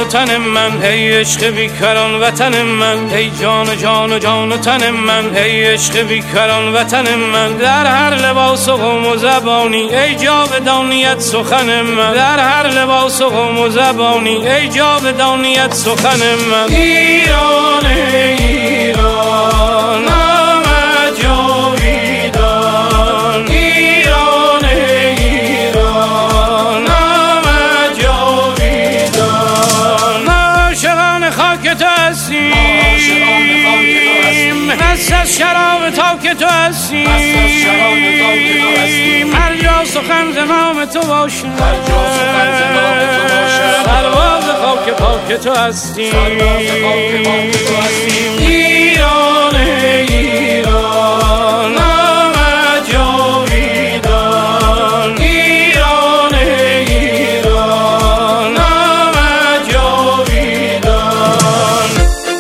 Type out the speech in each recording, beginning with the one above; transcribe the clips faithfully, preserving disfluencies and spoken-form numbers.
تن من، ای عشق بیکران وطن من، ای جان جان و جان و تن من، ای عشق بیکران وطن من. در هر لباس و قوم و زبانی ای جاودانیت سخن من، در هر لباس و قوم و زبانی ای جاودانیت سخن من. ایران ایران نام جاویدان، ایران ایران نام جاویدان. عاشقان خاک تو هستیم، مست از شراب تا که تو هستیم، هر جا سخن ز نام تو باشد، سرباز خاک پاک تو هستیم. ایران ایران نام جاویدان، ایران ایران نام جاویدان.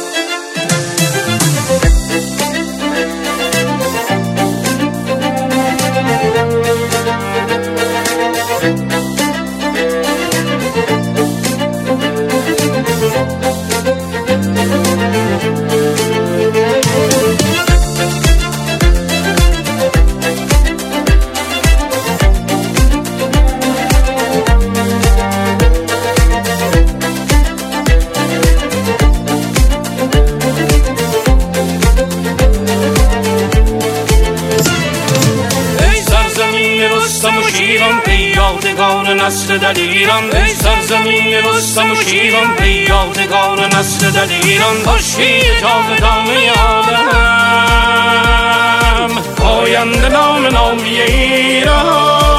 یادگان نسل دلیران، ای سرزمین رستم و شیران، ای یادگان نسل دلیران. خورشید جاودانه عالم، پاینده نام نامی ایران.